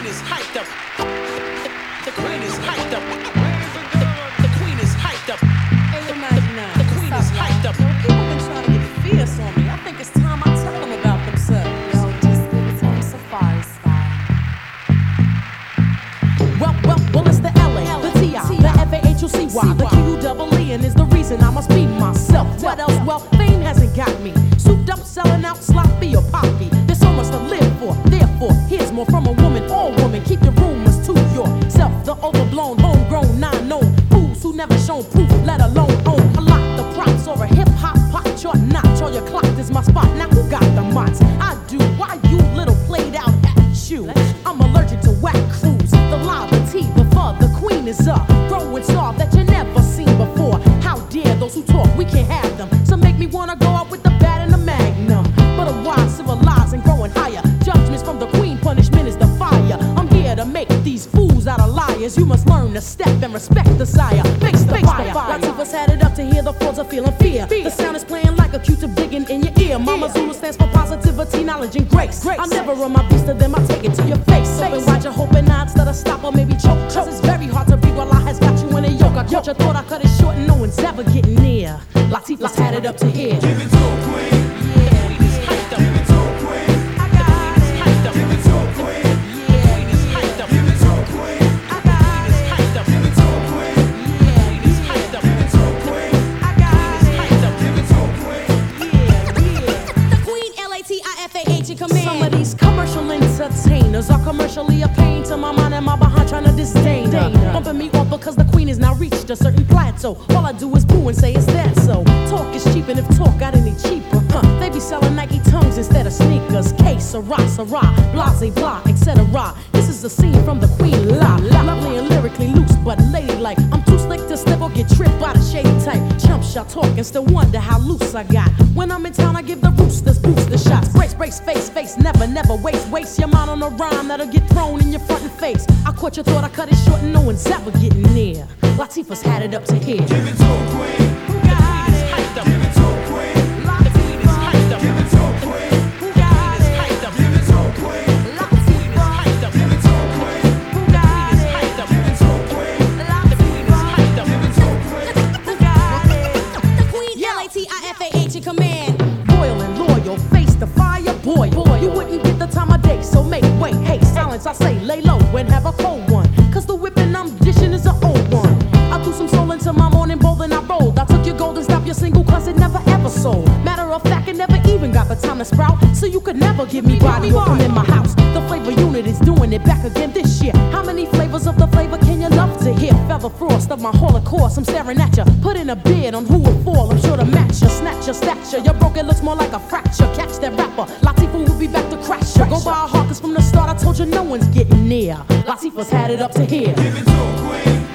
is hyped up. The queen is hyped up. The queen is hyped up. The queen is hyped up. People been trying to get fierce on me. I think it's time I tell them about themselves. Yo, just give it to them safari style. Well, it's the LA, the TI, the FAHUCY, the QUEE, and is the reason I must be myself. What else? Well, fame hasn't got me souped up, selling out sloppy or poppy. There's so much to live for. Therefore, here's more from a woman. All woman, keep your rumors to yourself. The overblown, homegrown, non-known fools who never shown proof, let alone own a lot. The props or a hip-hop pop chart notch. All your clock is my spot. Now who got the mods? I do. Why you little played out at you? I'm allergic to whack crews. The lie, the tea, the fur, the queen is up. Growing star that you never seen before. How dare those who talk, we can't have them. Some make me wanna go up with the bat and the magnum. But a wise, civilized, and growing higher. Judgments from the queen, punishment is the fire. I'm here to make these fools out of liars. You must learn to step and respect the sire. Face the fire. Latifah's had it up to hear the frauds are feeling fear. The sound is playing like a Q-tip digging in your ear. Mama Zulu stands for positivity, knowledge, and grace. I'm never on my beast to them, I take it to your face. Open wide your hope and nods that I stop or maybe choke. Cause it's very hard to breathe while I has got you in a yoke. I caught you, thought I cut it short and no one's ever getting near. Latifah's had it up to here. Give it to a queen. Some of these commercial entertainers are commercially a pain to my mind and my behind trying to disdain her. Bumping me off because the queen has now reached a certain plateau. All I do is boo and say it's that so. Talk is cheap and if talk got any cheaper, they be selling Nike tongues instead of sneakers. K, Sarah, blase, blah, etc. This is a scene from the queen la. Lovely and lyrically loose but ladylike. I'm too slick to slip or get tripped by the shady type. Chump shot talk and still wonder how loose I got. When I'm in town I give the roosters booster shots. Brace, face, never waste your mind on a rhyme that'll get thrown in your front and face. I caught you, thought I cut it short and no one's ever getting near. Latifah's had it up to here. Give it to a queen. The queen is hyped up. Give it to a queen. The queen is hyped up. Give it to a queen. The queen is hyped up. Give it to a queen. The queen is hyped up. Give it to a queen. The queen is hyped up. Give it to a queen. The queen is hyped up. Give it to a queen. The queen, Latifah in command. Loyal and loyal, face the fire, boy. You wouldn't get the time of day, so make way. Hey, silence, I say, lay low and have a cold one. Cause the whipping I'm dishing is an old one. I threw some soul into my morning bowl and I rolled. I took your gold and stopped your single cause it never ever sold. Matter of fact, it never even got the time to sprout. So you could never give me body walking in my house. The flavor unit is doing it back again this year. How many flavors of the flavor can you love to hear? Feather frost of my holocaust, I'm staring at ya. Put in a bid on who will fall, I'm sure to match ya. Snatch your stature, your broken looks more like a fracture. Catch that rapper, Latifah will be back to crash ya. Go by a heart, cause from the start I told you no one's getting near. Latifah's had it up to here. Give it to a queen.